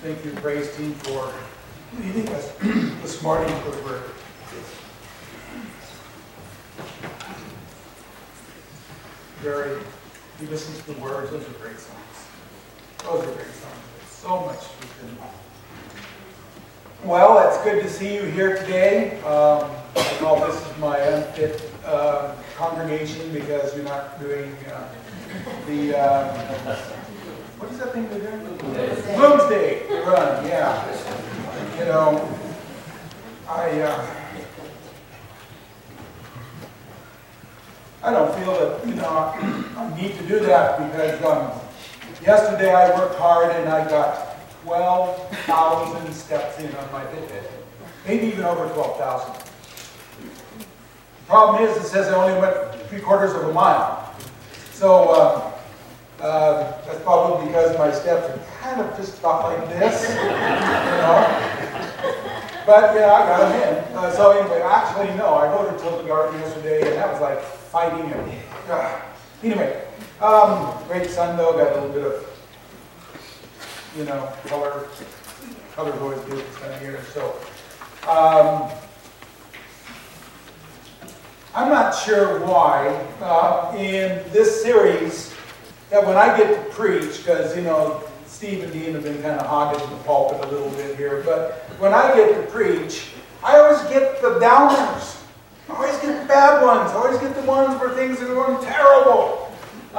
Thank you, praise team, for leading us this morning for the word. Very, you listen to the words, those are great songs. Those are great songs. There's so much truth in them. Well, it's good to see you here today. I call this my unfit congregation because you're not doing what is that thing they're doing? Bloomsday run, yeah. You know, I don't feel that, I need to do that because yesterday I worked hard and I got 12,000 steps in on my Fitbit. Maybe even over 12,000. The problem is, it says I only went 3/4 of a mile. So, that's probably because my steps are kind of just about like this, But yeah, I got them in. So anyway, actually no, I rode to Tilton Garden yesterday, and that was like fighting it. Anyway, great sun though. Got a little bit of, color. Color's always good this time of year. So, I'm not sure why in this series that when I get to preach, because Steve and Dean have been kind of hogging the pulpit a little bit here, but when I get to preach, I always get the downers. I always get the bad ones. I always get the ones where things are going terrible.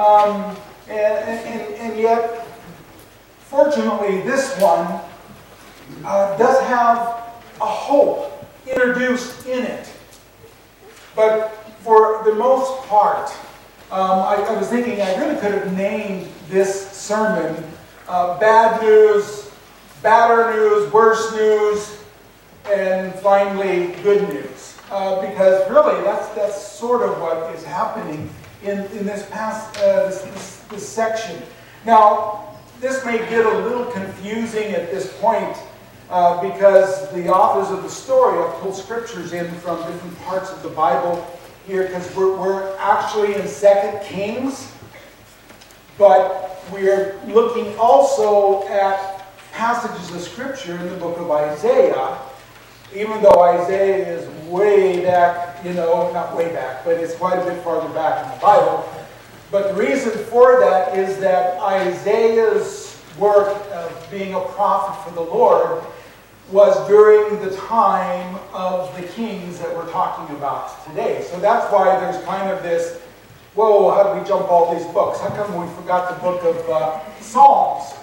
And yet, fortunately, this one does have a hope introduced in it. But for the most part, I was thinking I really could have named this sermon Bad News, Badder News, Worse News, and finally Good News. Because really that's sort of what is happening in this this section. Now, this may get a little confusing at this point because the authors of the story have pulled scriptures in from different parts of the Bible here, because we're actually in 2 Kings, but we're looking also at passages of scripture in the book of Isaiah, even though Isaiah is way back, not way back, but it's quite a bit farther back in the Bible. But the reason for that is that Isaiah's work of being a prophet for the Lord was during the time of the kings that we're talking about today. So that's why there's kind of this, whoa, how do we jump all these books? How come we forgot the book of Psalms?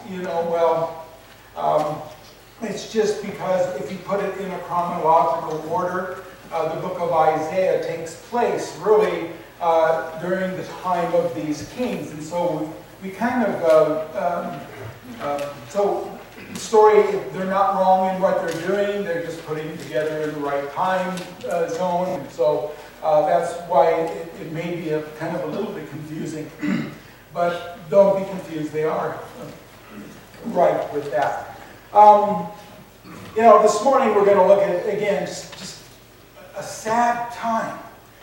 It's just because if you put it in a chronological order, the book of Isaiah takes place really during the time of these kings. And so we kind of, so the story, they're not wrong in what they're doing, they're just putting it together in the right time zone. And so that's why it may be a kind of a little bit confusing. But don't be confused, they are right with that. This morning we're going to look at, again, just a sad time.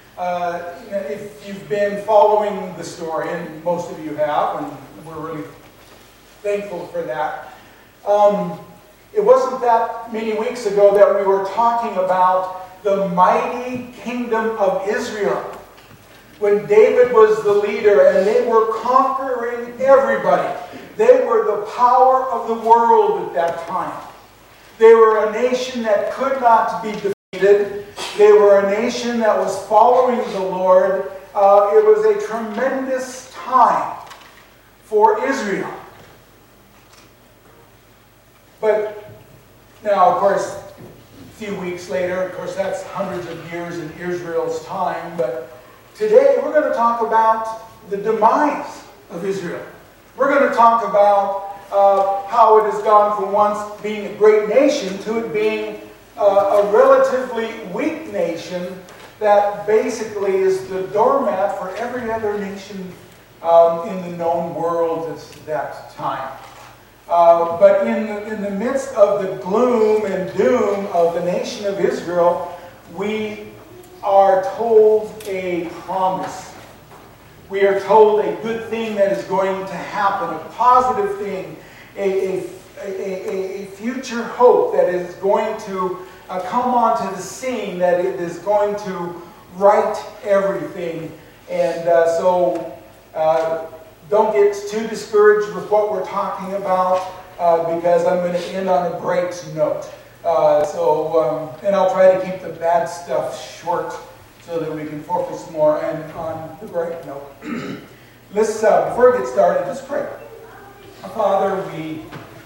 If you've been following the story, and most of you have, and we're really thankful for that. It wasn't that many weeks ago that we were talking about the mighty kingdom of Israel, when David was the leader and they were conquering everybody. They were the power of the world at that time. They were a nation that could not be defeated. They were a nation that was following the Lord. It was a tremendous time for Israel. But now, of course, a few weeks later, of course, that's hundreds of years in Israel's time. But today, we're going to talk about the demise of Israel. We're going to talk about how it has gone from once being a great nation to it being a relatively weak nation that basically is the doormat for every other nation in the known world at that time. But in the midst of the gloom and doom of the nation of Israel, we are told a promise. We are told a good thing that is going to happen, a positive thing, a future hope that is going to come onto the scene, that it is going to right everything. And so don't get too discouraged with what we're talking about, because I'm going to end on a great note. And I'll try to keep the bad stuff short so that we can focus more on the great note. Let's, before we get started, just pray. Father, we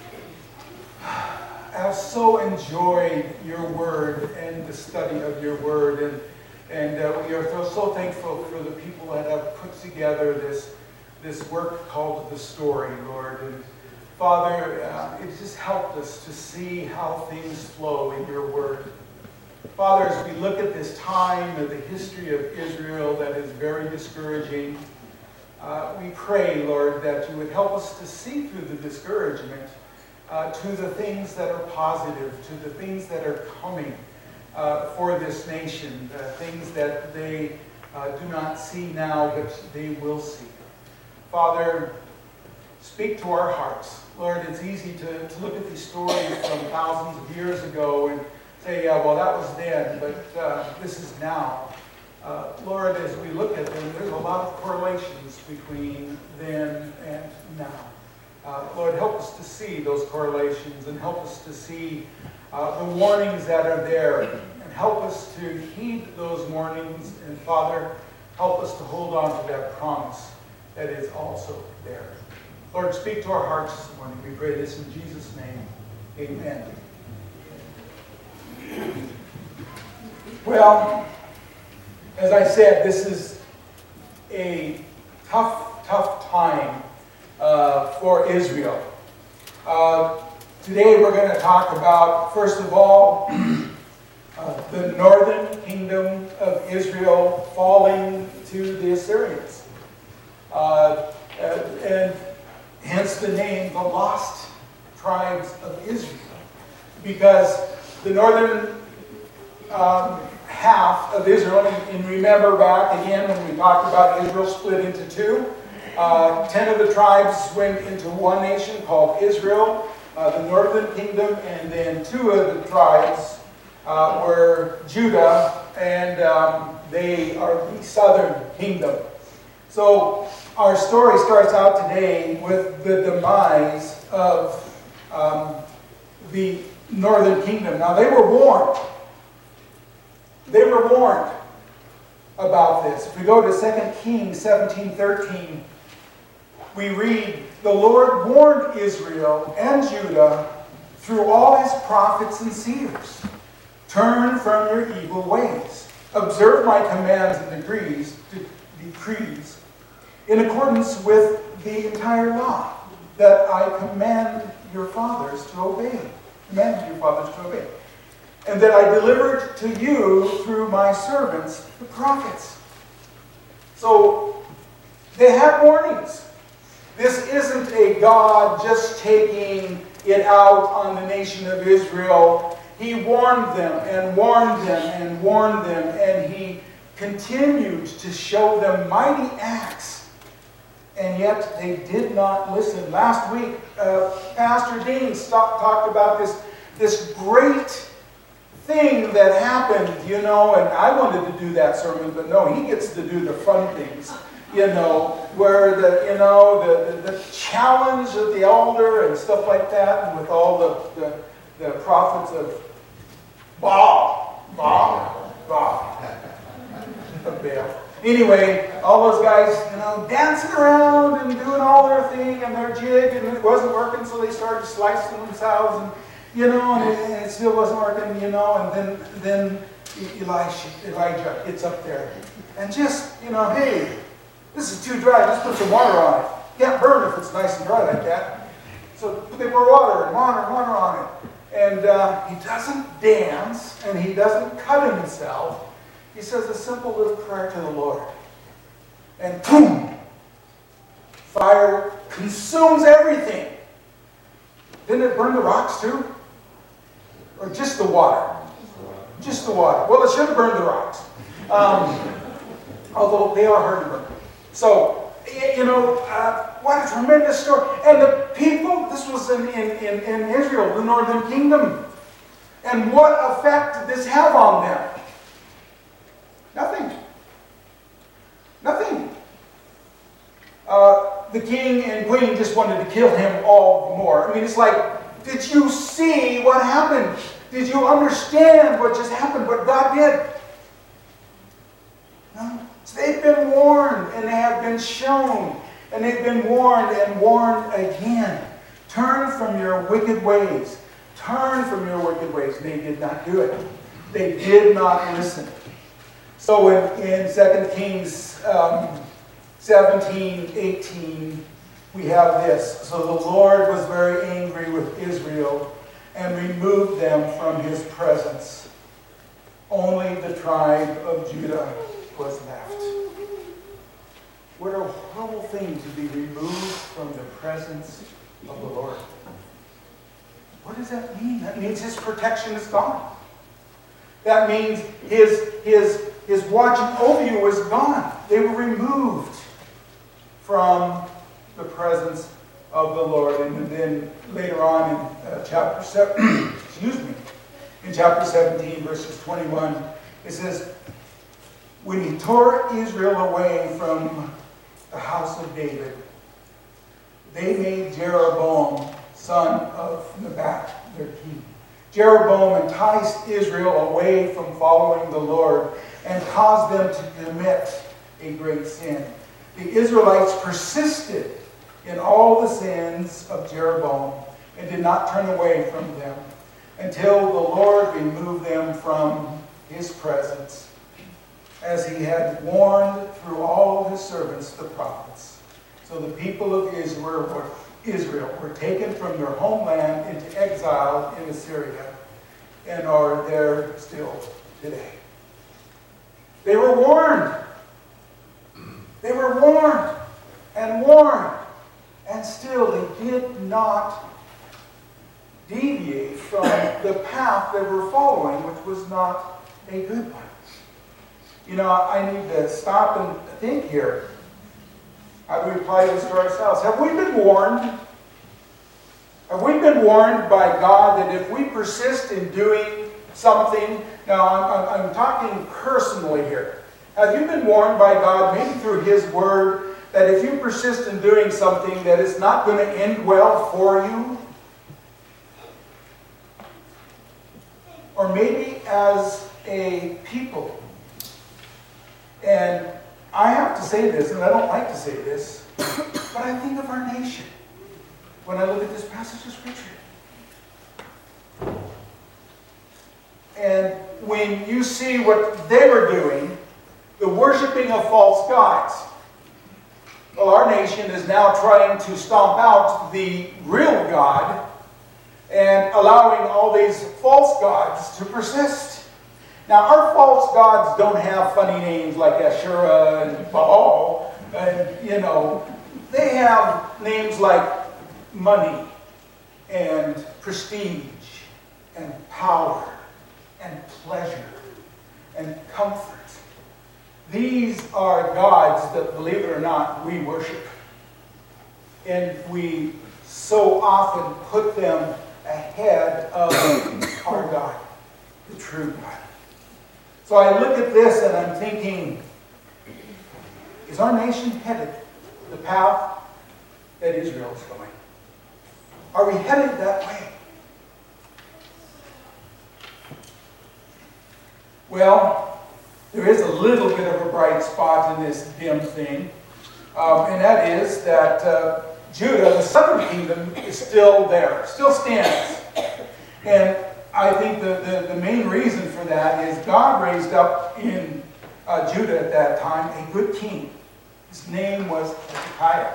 have so enjoyed your word and the study of your word, and we are so thankful for the people that have put together this work called The Story, Lord. And Father, it just helped us to see how things flow in your word. Father, as we look at this time of the history of Israel that is very discouraging, we pray, Lord, that you would help us to see through the discouragement to the things that are positive, to the things that are coming for this nation, the things that they do not see now, but they will see. Father, speak to our hearts. Lord, it's easy to look at these stories from thousands of years ago and say, yeah, well, that was then, but this is now. Lord, as we look at them, there's a lot of correlations between then and now. Lord, help us to see those correlations and help us to see the warnings that are there, and help us to heed those warnings. And Father, help us to hold on to that promise that is also there. Lord, speak to our hearts this morning. We pray this in Jesus' name. Amen. Well, as I said, this is a tough time for Israel. Today we're going to talk about, first of all, the northern kingdom of Israel falling to the Assyrians. And hence the name, the lost tribes of Israel. Because the northern half of Israel, and remember back again when we talked about Israel split into two, 10 of the tribes went into one nation called Israel, the northern kingdom, and then 2 of the tribes were Judah, and they are the southern kingdom. So our story starts out today with the demise of the northern kingdom. Now they were warned. They were warned about this. If we go to 2 Kings 17:13, we read, "The Lord warned Israel and Judah through all his prophets and seers. Turn from your evil ways. Observe my commands and decrees in accordance with the entire law that I commanded your fathers to obey. And that I delivered to you through my servants, the prophets." So they had warnings. This isn't a God just taking it out on the nation of Israel. He warned them and warned them and warned them, and he continued to show them mighty acts. And yet they did not listen. Last week, Pastor Dean talked about this great thing that happened, and I wanted to do that sermon, but no, he gets to do the fun things, where the challenge of the elder and stuff like that, and with all the prophets of Baal. Anyway, all those guys, dancing around and doing all their thing and their jig, and it wasn't working, so they started slicing themselves, and it still wasn't working, and then Elijah gets up there, and just, hey, this is too dry, just put some water on it. Can't burn if it's nice and dry like that. So they pour water on it. And he doesn't dance, and he doesn't cut himself. He says a simple little prayer to the Lord. And boom! Fire consumes everything. Didn't it burn the rocks too? Or just the water? Just the water. Well, it should have burned the rocks. Although they are hard to burn. So, what a tremendous story. And the people, this was in Israel, the northern kingdom. And what effect did this have on them? Nothing. Nothing. The king and queen just wanted to kill him all the more. I mean, it's like, did you see what happened? Did you understand what just happened, what God did? No. So they've been warned, and they have been shown, and they've been warned and warned again. Turn from your wicked ways. Turn from your wicked ways. They did not do it. They did not listen. So in 2 Kings 17:18, we have this. So the Lord was very angry with Israel and removed them from his presence. Only the tribe of Judah was left. What a horrible thing to be removed from the presence of the Lord. What does that mean? That means his protection is gone. That means his watching over you is gone. They were removed from the presence of the Lord. And then later on in chapter 7, in chapter 17, verses 21, it says, when he tore Israel away from the house of David, they made Jeroboam, son of Nebat, their king. Jeroboam enticed Israel away from following the Lord and caused them to commit a great sin. The Israelites persisted in all the sins of Jeroboam and did not turn away from them until the Lord removed them from his presence, as he had warned through all of his servants, the prophets. So the people of Israel were taken from their homeland into exile in Assyria and are there still today. They were warned. They were warned and warned, and still they did not deviate from the path they were following, which was not a good one. You know, I need to stop and think here. How do we apply this to ourselves? Have we been warned? Have we been warned by God that if we persist in doing something, now I'm talking personally here. Have you been warned by God, maybe through his word, that if you persist in doing something that it's not going to end well for you? Or maybe as a people. And I have to say this, and I don't like to say this, but I think of our nation when I look at this passage of Scripture. And when you see what they were doing, the worshiping of false gods. Well, our nation is now trying to stomp out the real God and allowing all these false gods to persist. Now, our false gods don't have funny names like Asherah and Baal, and, you know, they have names like money and prestige and power and pleasure and comfort. These are gods that, believe it or not, we worship. And we so often put them ahead of our God, the true God. So I look at this and I'm thinking, is our nation headed the path that Israel is going? Are we headed that way? Well, there is a little bit of a bright spot in this dim thing, and that is that Judah, the southern kingdom, is still there, still stands. And I think the main reason for that is God raised up in Judah at that time a good king. His name was Hezekiah.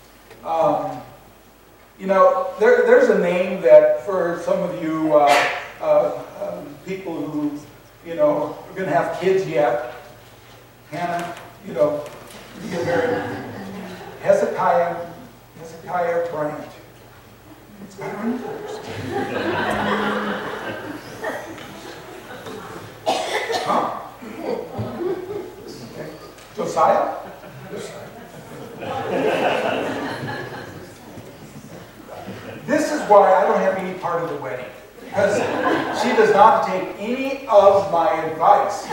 You know, there's a name that for some of you people who, you know, are going to have kids yet. Hannah, you know, you get married. Hezekiah Bryant. It's got on Huh? Okay. Josiah? because she does not take any of my advice.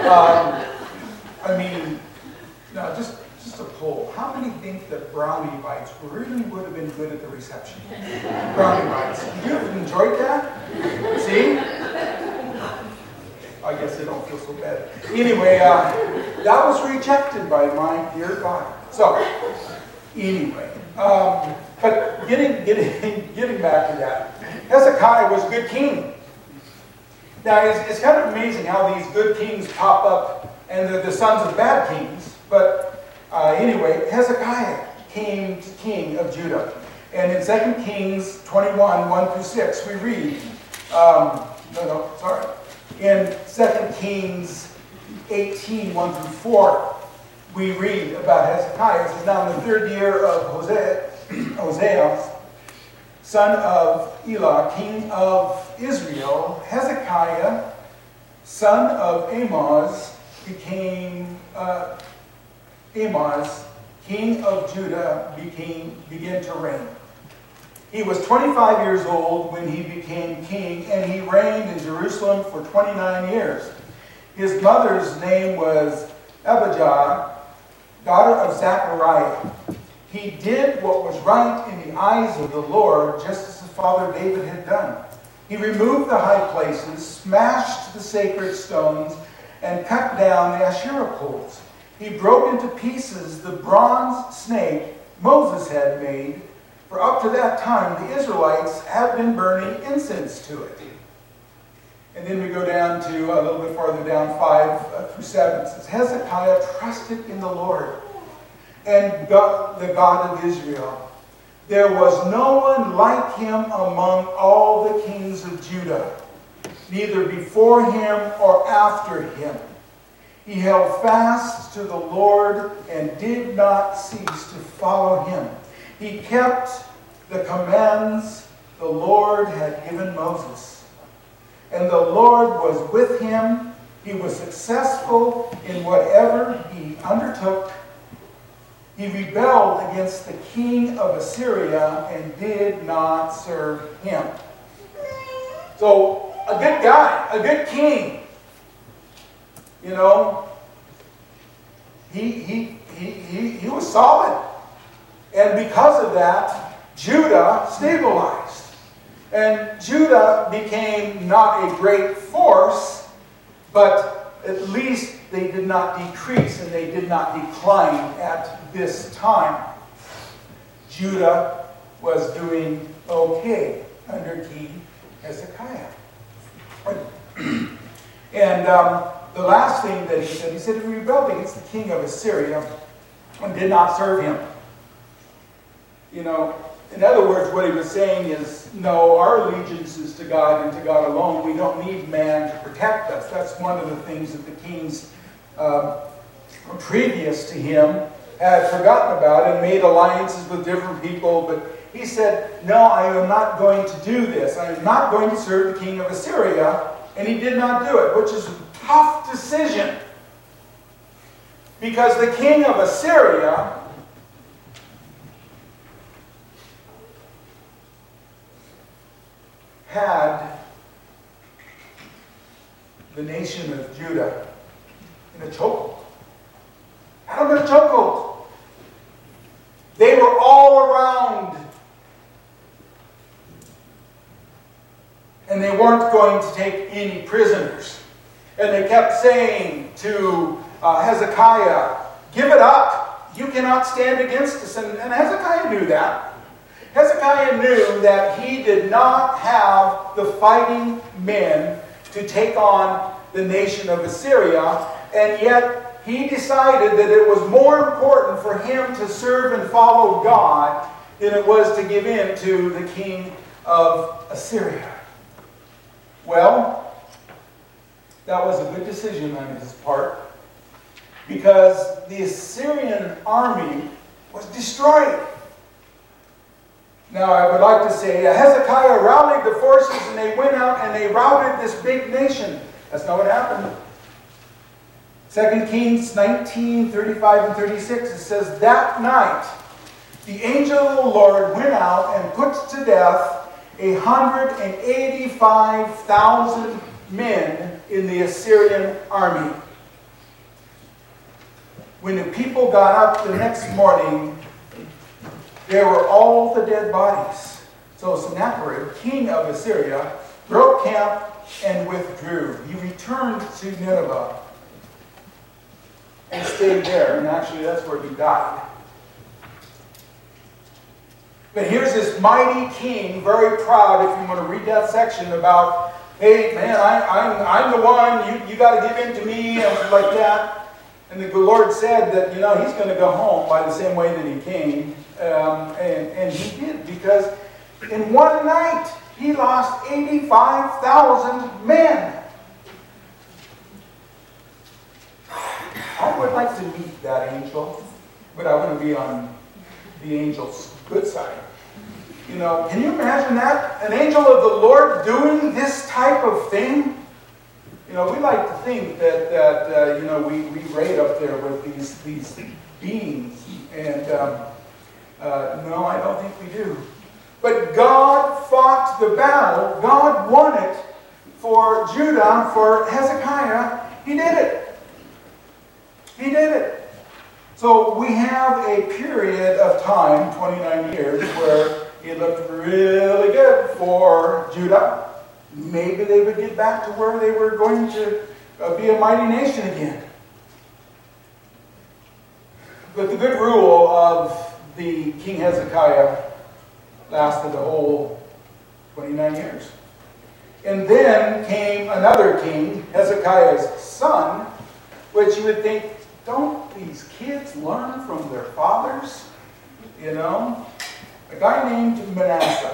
I mean, no, just a poll. How many think that brownie bites really would have been good at the reception? Brownie bites. Would you have enjoyed that? See? I guess they don't feel so bad. Anyway, that was rejected by my dear God. So, anyway, but getting back to that, Hezekiah was a good king. Now, it's kind of amazing how these good kings pop up and they're the sons of bad kings. But anyway, Hezekiah came to king of Judah. And in 2 Kings 21, 1-6, we read, in 2 Kings 18, 1-4, we read about Hezekiah. It says, now in the 3rd year of Hosea, son of Elah, king of Israel, Hezekiah, son of Amoz, king of Judah, began to reign. He was 25 years old when he became king, and he reigned in Jerusalem for 29 years. His mother's name was Abijah, daughter of Zechariah. He did what was right in the eyes of the Lord, just as his father David had done. He removed the high places, smashed the sacred stones, and cut down the Asherah poles. He broke into pieces the bronze snake Moses had made, for up to that time the Israelites had been burning incense to it. And then we go down to a little bit farther down, 5-7. It says, Hezekiah trusted in the Lord and the God of Israel. There was no one like him among all the kings of Judah, neither before him or after him. He held fast to the Lord and did not cease to follow him. He kept the commands the Lord had given Moses. And the Lord was with him. He was successful in whatever he undertook. He rebelled against the king of Assyria and did not serve him. So, a good guy, a good king. You know, he was solid. And because of that, Judah stabilized. And Judah became not a great force, but at least they did not decrease and they did not decline at this time. Judah was doing okay under King Hezekiah. And the last thing that he said he rebelled against the king of Assyria and did not serve him. You know, in other words, what he was saying is, no, our allegiance is to God and to God alone. We don't need man to protect us. That's one of the things that the kings previous to him had forgotten about and made alliances with different people. But he said, no, I am not going to do this. I am not going to serve the king of Assyria. And he did not do it, which is a tough decision. Because the king of Assyria had the nation of Judah in a chokehold. Had them in a chokehold. They were all around. And they weren't going to take any prisoners. And they kept saying to Hezekiah, give it up. You cannot stand against us. And Hezekiah knew that. Hezekiah knew that he did not have the fighting men to take on the nation of Assyria, and yet he decided that it was more important for him to serve and follow God than it was to give in to the king of Assyria. Well, that was a good decision on his part, because the Assyrian army was destroyed. Now, I would like to say Hezekiah rallied the forces and they went out and they routed this big nation. That's not what happened. 2 Kings 19, 35 and 36, it says, that night the angel of the Lord went out and put to death 185,000 men in the Assyrian army. When the people got up the next morning, there were all the dead bodies. So Sennacherib, king of Assyria, broke camp and withdrew. He returned to Nineveh and stayed there. And actually, that's where he died. But here's this mighty king, very proud, if you want to read that section about, hey, man, I'm the one, you got to give in to me, and like that. And the Lord said that, he's going to go home by the same way that he came. And he did, because in one night, he lost 85,000 men. I would like to meet that angel, but I want to be on the angel's good side. Can you imagine that? An angel of the Lord doing this type of thing? We like to think that we rate up there with these beings. And no, I don't think we do. But God fought the battle. God won it for Judah, for Hezekiah. He did it. He did it. So we have a period of time, 29 years, where it looked really good for Judah. Maybe they would get back to where they were going to be a mighty nation again. But the good rule of the King Hezekiah lasted the whole 29 years. And then came another king, Hezekiah's son, which you would think, don't these kids learn from their fathers? A guy named Manasseh.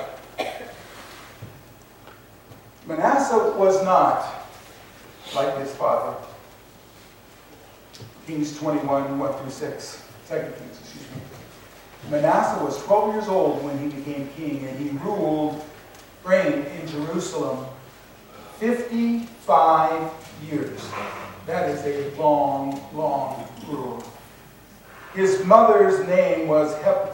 Manasseh was not like his father. Kings 21, 1 through 6. 2 Kings, excuse me. Manasseh was 12 years old when he became king, and he reigned in Jerusalem 55 years. That is a long, long rule. His mother's name was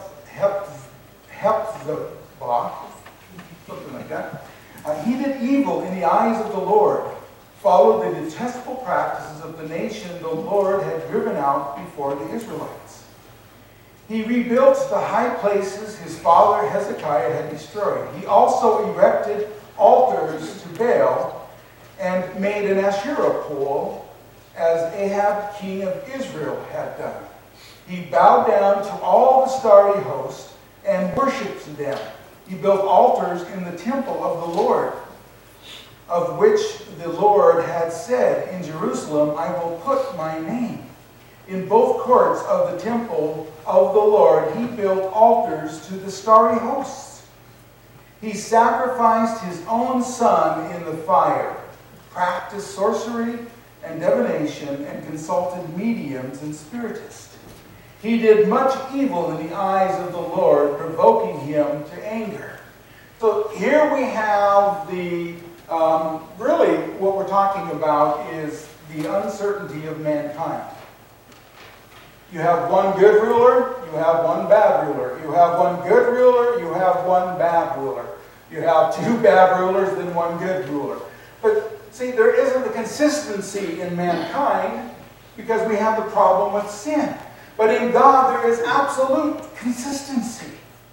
Hephzibah, something like that. He did evil in the eyes of the Lord, followed the detestable practices of the nation the Lord had driven out before the Israelites. He rebuilt the high places his father Hezekiah had destroyed. He also erected altars to Baal and made an Asherah pole, as Ahab, king of Israel, had done. He bowed down to all the starry host and worshipped them. He built altars in the temple of the Lord, of which the Lord had said, in Jerusalem I will put my name. In both courts of the temple of the Lord he built altars to the starry hosts. He sacrificed his own son in the fire, practiced sorcery and divination, and consulted mediums and spiritists. He did much evil in the eyes of the Lord, provoking him to anger. So here we have the, really what we're talking about is the uncertainty of mankind. You have one good ruler, you have one bad ruler. You have one good ruler, you have one bad ruler. You have two bad rulers, then one good ruler. But see, there isn't the consistency in mankind because we have the problem with sin. But in God, there is absolute consistency.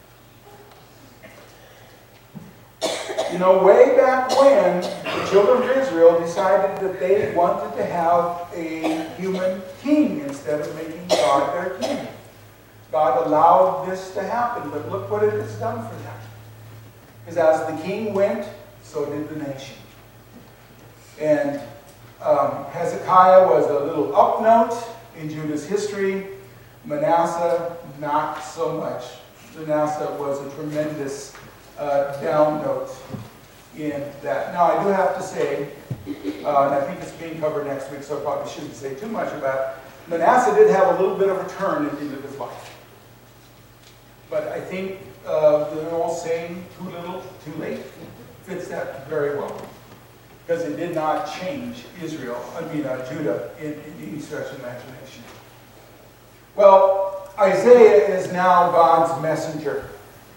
Way back when the children of Israel decided that they wanted to have a human king instead of making God their king. God allowed this to happen, but look what it has done for them. Because as the king went, so did the nation. And Hezekiah was a little up note in Judah's history. Manasseh, not so much. Manasseh was a tremendous down note in that. Now, I do have to say, and I think it's being covered next week, so I probably shouldn't say too much about it. Manasseh did have a little bit of a turn at the end of his life. But I think the old saying, too little, too late, fits that very well. Because it did not change Judah in any stretch of imagination. Well, Isaiah is now God's messenger.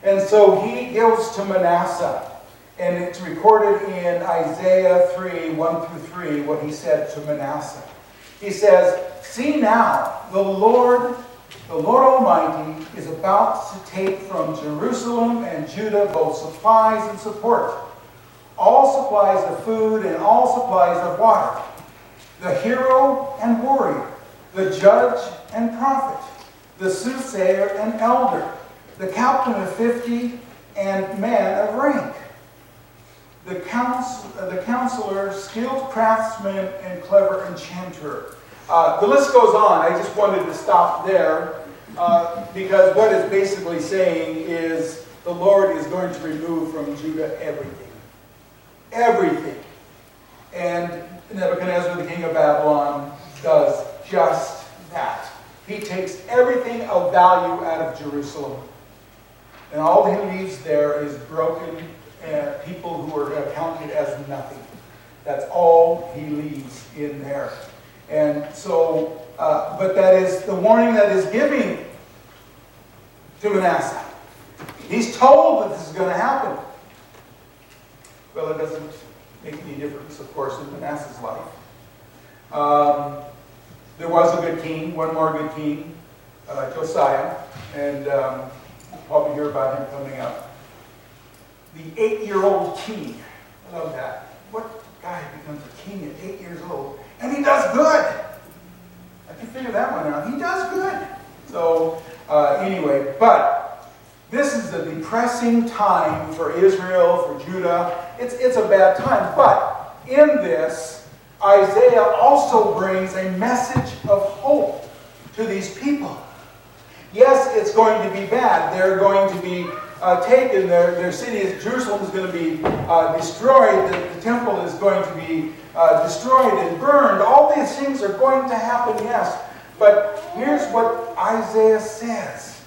And so he gives to Manasseh. And it's recorded in Isaiah 3, 1 through 3, what he said to Manasseh. He says, "See now, the Lord Almighty is about to take from Jerusalem and Judah both supplies and support, all supplies of food and all supplies of water, the hero and warrior, the judge and prophet, the soothsayer and elder, the captain of 50 and man of rank, the counselor, skilled craftsman, and clever enchanter." The list goes on. I just wanted to stop there because what it's basically saying is the Lord is going to remove from Judah everything. Everything. And Nebuchadnezzar, the king of Babylon, does just that. He takes everything of value out of Jerusalem. And all he leaves there is broken people who are counted as nothing. That's all he leaves in there. And so, but that is the warning that is giving to Manasseh. He's told that this is going to happen. Well, it doesn't make any difference, of course, in Manasseh's life. There was a good king, one more good king, Josiah, and we'll probably hear about him coming up. The 8-year-old king. I love that. What guy becomes a king at 8 years old? And he does good. I can figure that one out. He does good. So, anyway, but this is a depressing time for Israel, for Judah. It's a bad time. But in this, Isaiah also brings a message of hope to these people. Yes, it's going to be bad. They're going to be taken. Their city, Jerusalem, is going to be destroyed. The temple is going to be destroyed and burned. All these things are going to happen, yes. But here's what Isaiah says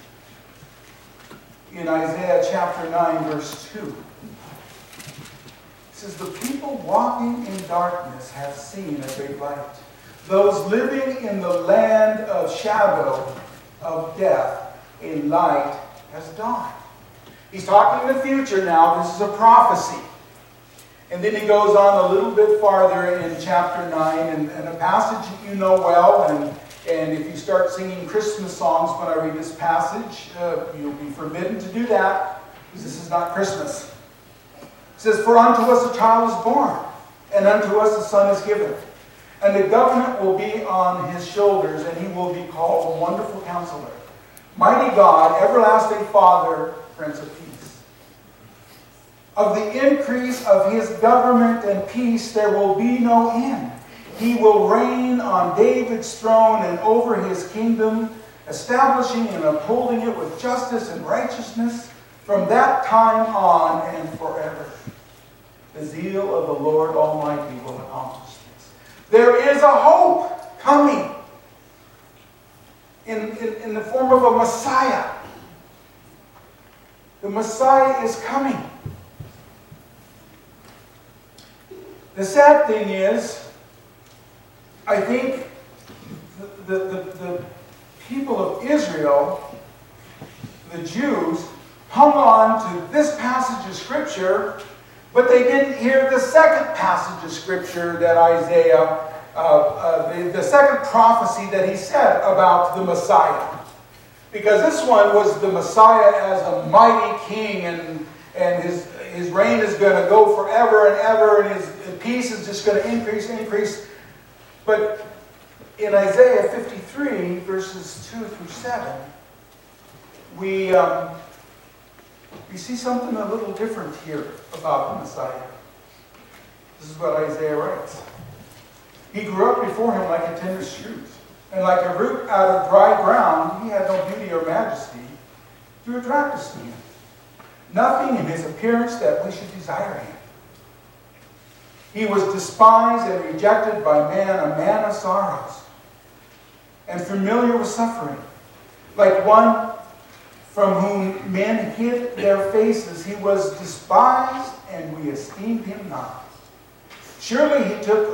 in Isaiah chapter 9, verse 2. It says, "The people walking in darkness have seen a great light. Those living in the land of shadow of death, a light has dawned." He's talking in the future now. This is a prophecy. And then he goes on a little bit farther in chapter 9, and a passage that you know well, and if you start singing Christmas songs when I read this passage, you'll be forbidden to do that, because this is not Christmas. It says, "For unto us a child is born, and unto us a son is given, and the government will be on his shoulders, and he will be called a Wonderful Counselor, Mighty God, Everlasting Father, Prince of Peace. Of the increase of his government and peace there will be no end. He will reign on David's throne and over his kingdom, establishing and upholding it with justice and righteousness from that time on and forever. The zeal of the Lord Almighty will accomplish this." There is a hope coming in the form of a Messiah. The Messiah is coming. The sad thing is, I think the people of Israel, the Jews, hung on to this passage of Scripture, but they didn't hear the second passage of Scripture that Isaiah, the second prophecy that he said about the Messiah. Because this one was the Messiah as a mighty king, and his reign is going to go forever and ever, and his peace is just going to increase and increase. But in Isaiah 53, verses 2 through 7, we see something a little different here about the Messiah. This is what Isaiah writes. "He grew up before him like a tender shoot, and like a root out of dry ground. He had no beauty or majesty to attract us to him. Nothing in his appearance that we should desire him. He was despised and rejected by man, a man of sorrows, and familiar with suffering. Like one from whom men hid their faces, he was despised, and we esteemed him not. Surely he took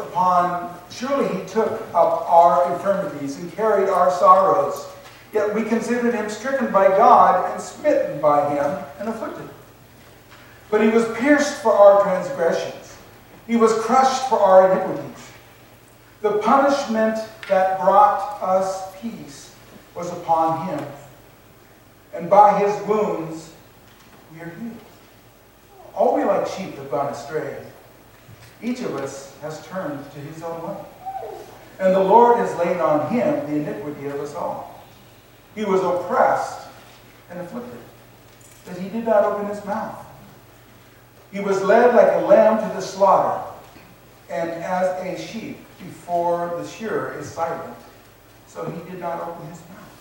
up our infirmities and carried our sorrows. Yet we considered him stricken by God and smitten by him. and afflicted. But he was pierced for our transgressions. He was crushed for our iniquities. The punishment that brought us peace was upon him. And by his wounds we are healed. All we like sheep have gone astray. Each of us has turned to his own way. And the Lord has laid on him the iniquity of us all. He was oppressed and afflicted, but he did not open his mouth. He was led like a lamb to the slaughter, and as a sheep before the shearer is silent, so he did not open his mouth.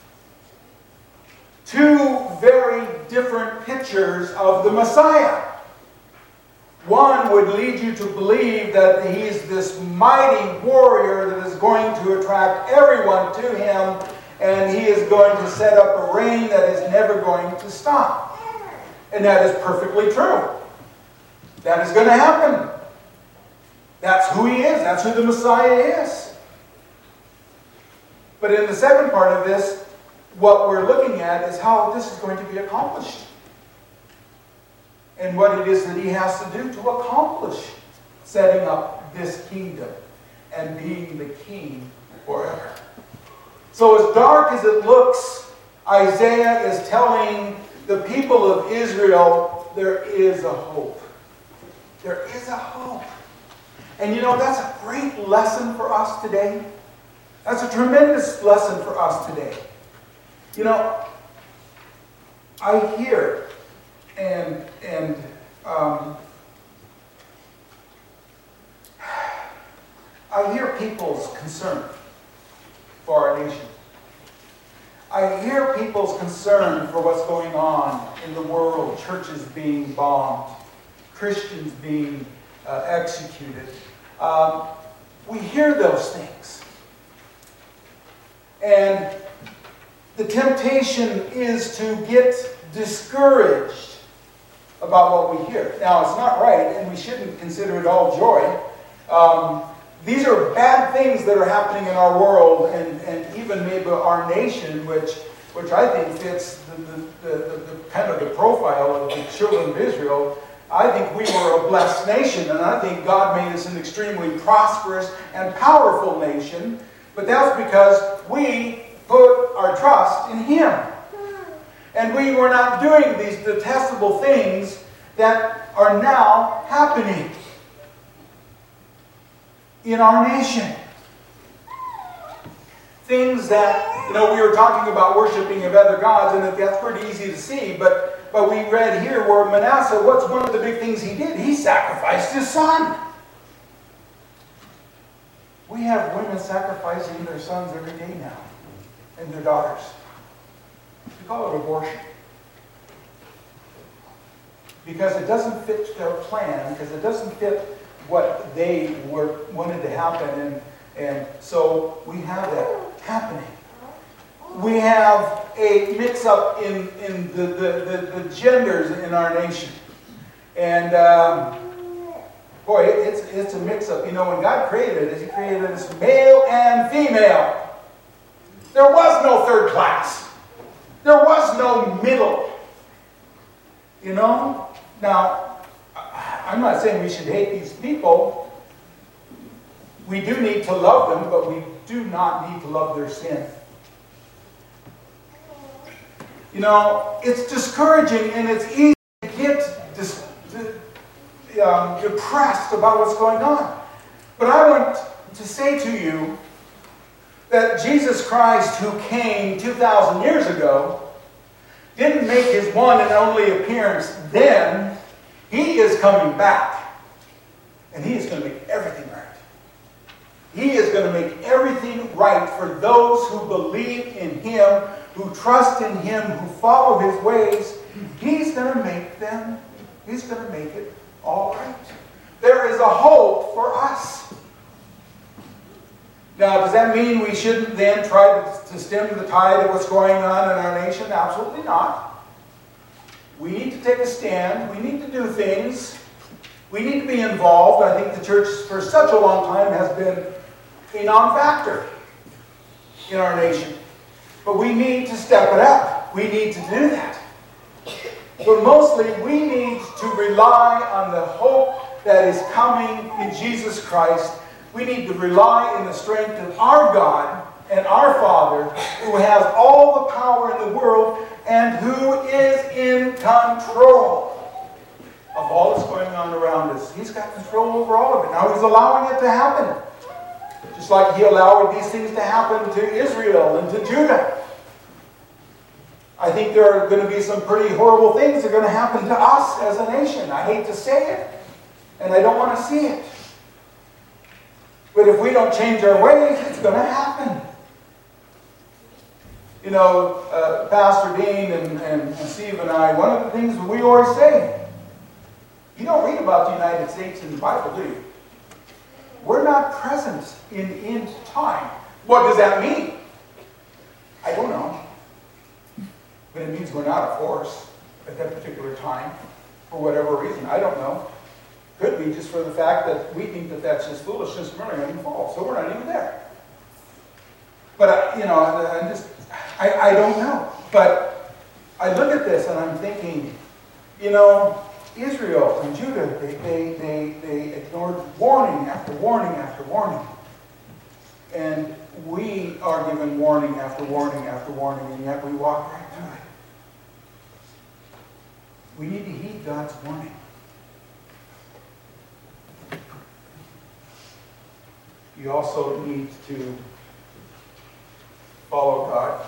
Two very different pictures of the Messiah. One would lead you to believe that he's this mighty warrior that is going to attract everyone to him, and he is going to set up a reign that is never going to stop. And that is perfectly true. That is going to happen. That's who he is. That's who the Messiah is. But in the second part of this, what we're looking at is how this is going to be accomplished. And what it is that he has to do to accomplish setting up this kingdom and being the king forever. So as dark as it looks, Isaiah is telling the people of Israel there is a hope. There is a hope. And you know, that's a great lesson for us today. That's a tremendous lesson for us today. You know, I hear and I hear people's concern for our nation. I hear people's concern for what's going on in the world, churches being bombed, Christians being executed. We hear those things. And the temptation is to get discouraged about what we hear. Now, it's not right, and we shouldn't consider it all joy. These are bad things that are happening in our world, and even maybe our nation, which I think fits the kind of the profile of the children of Israel. I think we were a blessed nation, and I think God made us an extremely prosperous and powerful nation. But that's because we put our trust in Him. And we were not doing these detestable things that are now happening in our nation. Things that, we were talking about worshiping of other gods, and that's pretty easy to see, but we read here where Manasseh, what's one of the big things he did? He sacrificed his son. We have women sacrificing their sons every day now, and their daughters. We call it abortion. Because it doesn't fit their plan, because it doesn't fit what they wanted to happen, and so we have that happening. We have a mix-up in the genders in our nation. And boy, it's a mix-up. When God created us, He created us male and female. There was no third class. There was no middle. Now, I'm not saying we should hate these people. We do need to love them, but we do not need to love their sin. It's discouraging, and it's easy to get depressed about what's going on. But I want to say to you that Jesus Christ, who came 2,000 years ago, didn't make His one and only appearance then. He is coming back. And He is going to make everything right. He is going to make everything right for those who believe in Him, who trust in Him, who follow His ways. He's going to make it all right. There is a hope for us. Now, does that mean we shouldn't then try to stem the tide of what's going on in our nation? Absolutely not. We need to take a stand. We need to do things. We need to be involved. I think the church for such a long time has been a non-factor in our nation. But we need to step it up. We need to do that. But mostly, we need to rely on the hope that is coming in Jesus Christ. We need to rely in the strength of our God and our Father, who has all the power in the world and who is in control of all that's going on around us. He's got control over all of it. Now He's allowing it to happen. Just like He allowed these things to happen to Israel and to Judah. I think there are going to be some pretty horrible things that are going to happen to us as a nation. I hate to say it, and I don't want to see it. But if we don't change our ways, it's going to happen. You know, Pastor Dean and Steve and I, one of the things we always say, you don't read about the United States in the Bible, do you? We're not present in end time. What does that mean? I don't know. But it means we're not a force at that particular time, for whatever reason. I don't know. Could be just for the fact that we think that that's just foolishness and we're not even false, so we're not even there. But, you know, I don't know. But I look at this and I'm thinking, you know, Israel and Judah, they ignored warning after warning after warning. And we are given warning after warning after warning, and yet we walk right through it. We need to heed God's warning. You also need to follow God.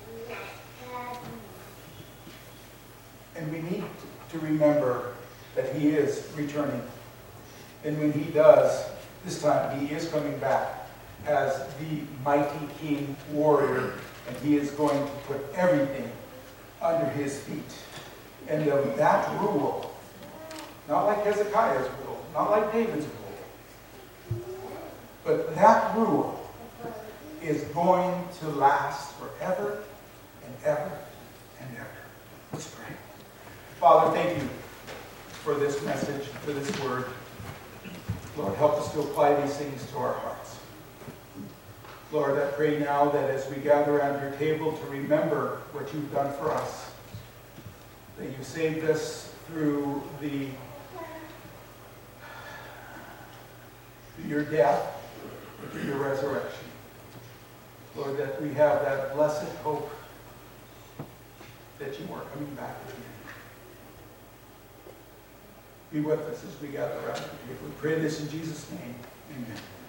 And we need to remember that He is returning. And when He does, this time He is coming back as the mighty king warrior, and He is going to put everything under His feet. And of that rule, not like Hezekiah's rule, not like David's rule, but that rule is going to last forever and ever and ever. Let's pray. Father, thank You for this message, for this word. Lord, help us to apply these things to our hearts. Lord, I pray now that as we gather around Your table to remember what You've done for us, that You saved us through Your death, through Your resurrection. Lord, that we have that blessed hope that You are coming back again. Be with us as we gather around the table. We pray this in Jesus' name. Amen.